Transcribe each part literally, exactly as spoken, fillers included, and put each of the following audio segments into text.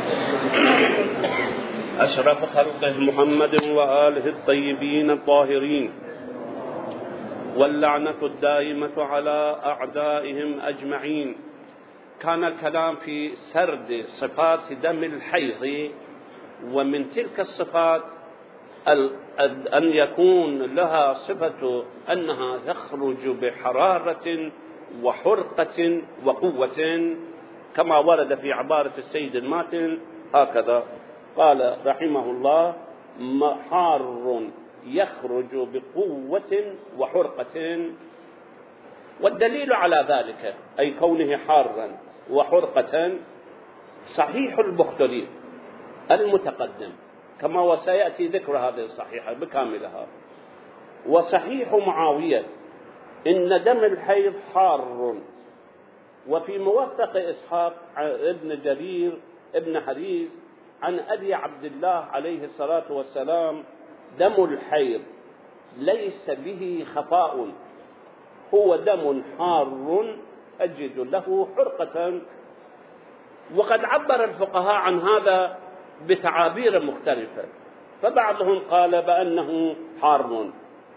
أشرف خلقه محمد وآله الطيبين الطاهرين، واللعنة الدائمة على أعدائهم أجمعين. كان الكلام في سرد صفات دم الحيض، ومن تلك الصفات أن يكون لها صفة أنها تخرج بحرارة وحرقة وقوة، كما ورد في عبارة السيد الماتن هكذا قال رحمه الله: حار يخرج بقوة وحرقة. والدليل على ذلك أي كونه حارا وحرقة صحيح البخاري المتقدم، كما وسيأتي ذكر هذه الصحيحة بكاملها، وصحيح معاوية إن دم الحيض حار. وفي موثق إسحاق ابن جرير ابن حريز عن أبي عبد الله عليه الصلاة والسلام: دم الحيض ليس به خفاء، هو دم حار تجد له حرقة. وقد عبر الفقهاء عن هذا بتعابير مختلفة، فبعضهم قال بأنه حار،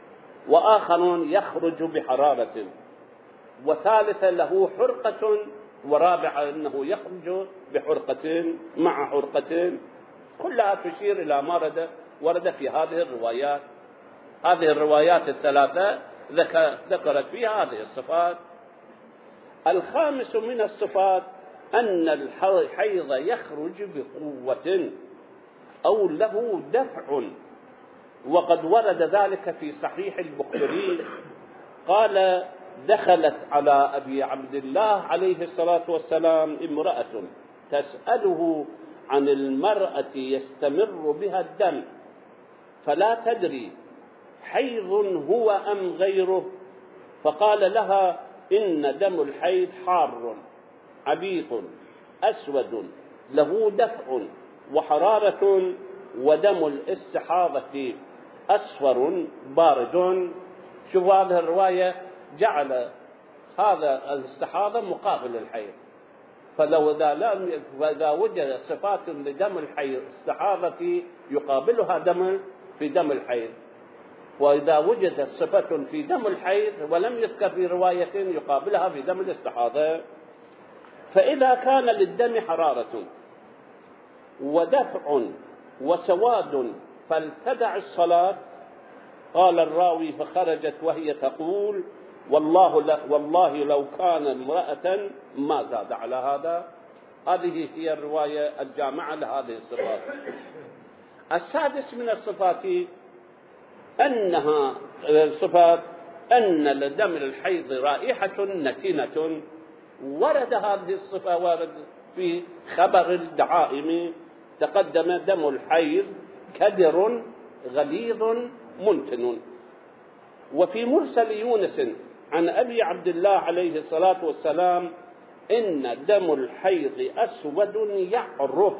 وآخر يخرج بحرارة، وثالثة له حرقة، ورابعة أنه يخرج بحرقة مع حرقة. كلها تشير إلى ما ورد ورد في هذه الروايات. هذه الروايات الثلاثة ذكرت فيها هذه الصفات. الخامس من الصفات أن الحيض يخرج بقوة أو له دفع، وقد ورد ذلك في صحيح البخاري. قال: دخلت على أبي عبد الله عليه الصلاة والسلام امرأة تسأله عن المرأة يستمر بها الدم، فلا تدري حيض هو أم غيره، فقال لها: إن دم الحيض حار عبيط أسود له دفع وحرارة، ودم الاستحاضة أصفر بارد. شوف هذه الرواية جعل هذا الاستحاضة مقابل الحيض، فلو إذا, لم إذا وجد صفات لدم الحيض استحاضة يقابلها دم في دم الحيض، وإذا وجدت صفة في دم الحيض ولم يذكر في رواية يقابلها في دم الاستحاضة. فإذا كان للدم حرارة ودفع وسواد فلتدع الصلاة. قال الراوي: فخرجت وهي تقول: والله, والله لو كان امرأة ما زاد على هذا. هذه هي الرواية الجامعة لهذه الصفات. السادس من الصفات أنها الصفات أن لدم الحيض رائحة نتنة. ورد هذه الصفة ورد في خبر الدعائم: تقدم دم الحيض كدر غليظ منتن. وفي مرسل يونس عن أبي عبد الله عليه الصلاة والسلام: إن دم الحيض أسود يعرف.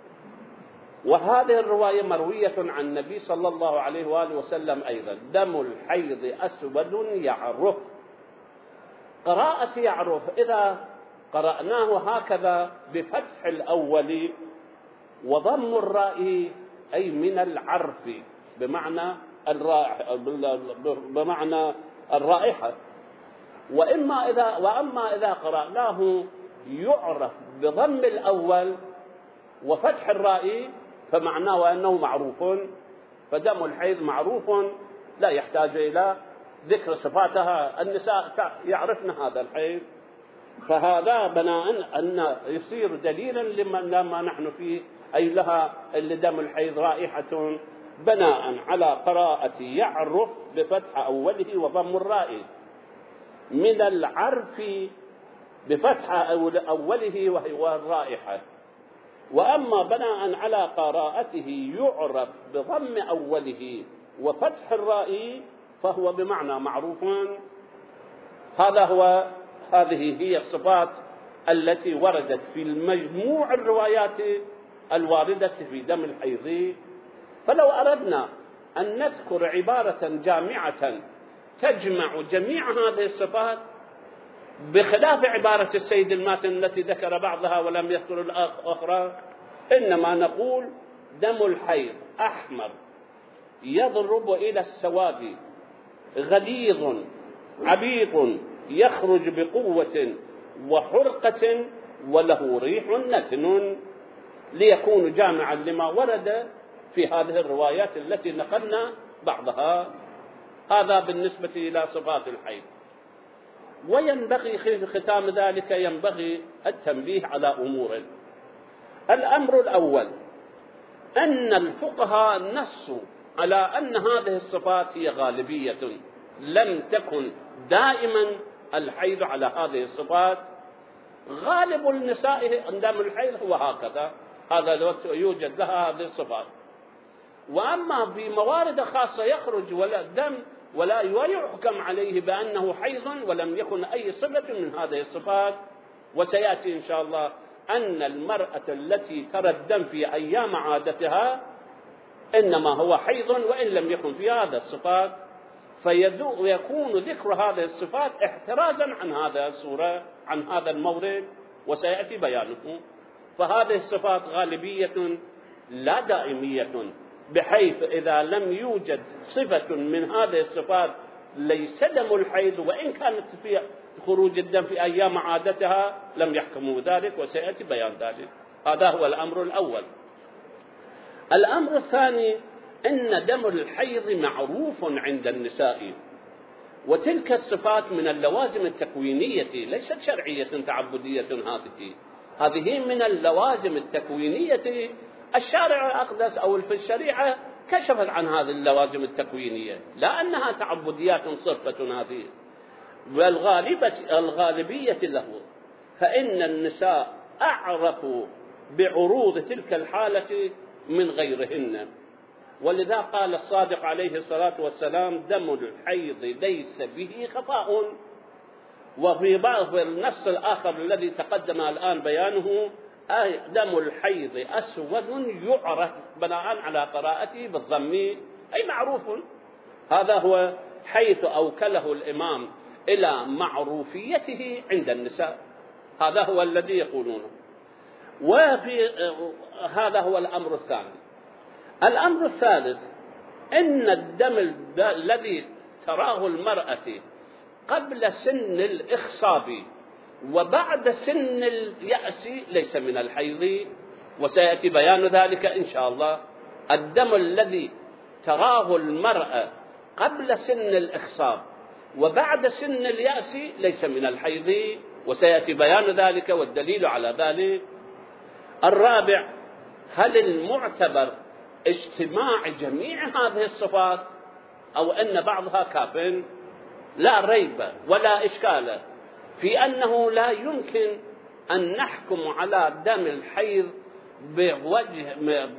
وهذه الرواية مروية عن النبي صلى الله عليه وآله وسلم أيضا: دم الحيض أسود يعرف. قراءة يعرف إذا قرأناه هكذا بفتح الأول وضم الراء أي من العرف بمعنى الرائحة بمعنى الرائحة. وإما إذا وأما إذا قرأناه يعرف بضم الأول وفتح الراء فمعناه أنه معروف، فدم الحيض معروف لا يحتاج إلى ذكر صفاتها. النساء يعرفن هذا الحيض، فهذا بناء أن يصير دليلا لما نحن فيه، أي لها اللي دم الحيض رائحة، بناء على قراءة يعرف بفتح أوله وضم الراء، من العرف بفتح أوله وهو الرائحة. وأما بناء على قراءته يعرف بضم أوله وفتح الراء فهو بمعنى معروف. هذا هو هذه هي الصفات التي وردت في المجموع الروايات الواردة في دم الحيض. فلو أردنا أن نذكر عبارة جامعة تجمع جميع هذه الصفات بخلاف عبارة السيد الماتن التي ذكر بعضها ولم يذكر الأخرى، إنما نقول دم الحيض أحمر يضرب إلى السواد غليظ عبيط يخرج بقوة وحرقة وله ريح نتن، ليكون جامعا لما ورد في هذه الروايات التي نقلنا بعضها. هذا بالنسبة إلى صفات الحيض. وينبغي في ختام ذلك ينبغي التنبيه على أمور. الأمر الأول أن الفقهاء نصوا على أن هذه الصفات هي غالبية، لم تكن دائما الحيض على هذه الصفات. غالب النساء عندما الحيض هو هكذا، هذا الوقت يوجد لها هذه الصفات. وأما في موارد خاصة يخرج ولا دم ولا يحكم عليه بأنه حيض ولم يكن أي صفة من هذه الصفات. وسيأتي إن شاء الله أن المرأة التي ترى الدم في أيام عادتها إنما هو حيض وإن لم يكن في هذا الصفات، فيكون ذكر هذه الصفات احترازا عن هذا الصورة عن هذا المورد، وسيأتي بيانه. فهذه الصفات غالبية لا دائمية، بحيث إذا لم يوجد صفة من هذه الصفات ليس دم الحيض وإن كانت في خروج الدم في أيام عادتها لم يحكموا ذلك، وسيأتي بيان ذلك. هذا هو الأمر الأول. الأمر الثاني أن دم الحيض معروف عند النساء، وتلك الصفات من اللوازم التكوينية ليست شرعية تعبدية. هذه هذه من اللوازم التكوينية. الشارع الأقدس أو في الشريعة كشفت عن هذه اللوازم التكوينية، لا أنها تعبديات صرفة هذه، والغالبية له. فإن النساء أعرفوا بعروض تلك الحالة من غيرهن، ولذا قال الصادق عليه الصلاة والسلام دم الحيض ليس به خفاء. وفي بعض النص الآخر الذي تقدم الآن بيانه دم الحيض أسود يعرف بناء على قراءته بالضم، أي معروف. هذا هو حيث أوكله الإمام إلى معروفيته عند النساء، هذا هو الذي يقولونه. وفي هذا هو الأمر الثاني. الأمر الثالث أن الدم الذي تراه المرأة قبل سن الإخصاب وبعد سن اليأس ليس من الحيض، وسيأتي بيان ذلك إن شاء الله. الدم الذي تراه المرأة قبل سن الإخصاب وبعد سن اليأس ليس من الحيض، وسيأتي بيان ذلك والدليل على ذلك. الرابع هل المعتبر اجتماع جميع هذه الصفات أو أن بعضها كاف؟ لا ريب ولا إشكال في أنه لا يمكن أن نحكم على دم الحيض بوجه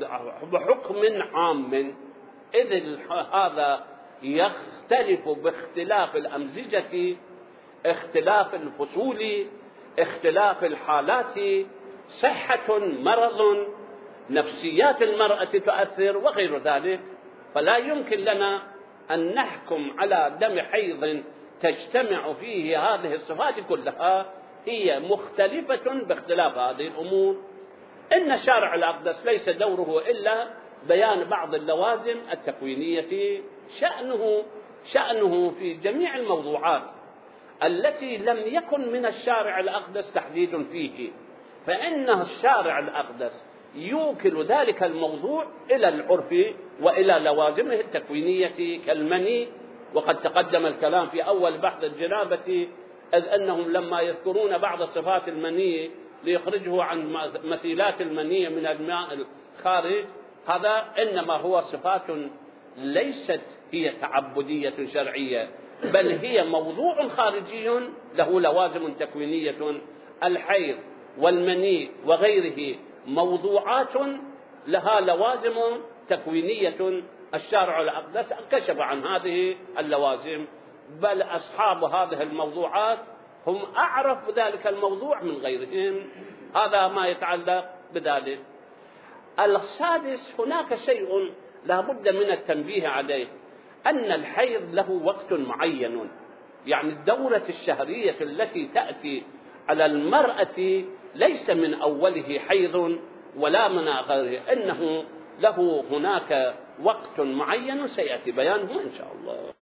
بحكم عام، إذ هذا يختلف باختلاف الأمزجة، اختلاف الفصول، اختلاف الحالات، صحة مرض، نفسيات المرأة تؤثر وغير ذلك. فلا يمكن لنا أن نحكم على دم حيض تجتمع فيه هذه الصفات كلها، هي مختلفة باختلاف هذه الأمور. إن الشارع الأقدس ليس دوره إلا بيان بعض اللوازم التكوينية، شأنه شأنه في جميع الموضوعات التي لم يكن من الشارع الأقدس تحديد فيه، فإن الشارع الأقدس يوكل ذلك الموضوع إلى العرف وإلى لوازمه التكوينية كالمني. وقد تقدم الكلام في أول بحث الجنابة، إذ أنهم لما يذكرون بعض صفات المني ليخرجه عن مثيلات المني من الماء الخارج، هذا إنما هو صفات ليست هي تعبدية شرعية، بل هي موضوع خارجي له لوازم تكوينية. الحيض والمني وغيره موضوعات لها لوازم تكوينية، الشارع الأقدس كشف عن هذه اللوازم، بل أصحاب هذه الموضوعات هم أعرف ذلك الموضوع من غيرهم. هذا ما يتعلق بذلك. السادس هناك شيء لا بد من التنبيه عليه، أن الحيض له وقت معين، يعني الدورة الشهرية التي تأتي على المرأة ليس من أوله حيض ولا من غيره، إنه له هناك وقت معين وسيأتي بيانه إن شاء الله.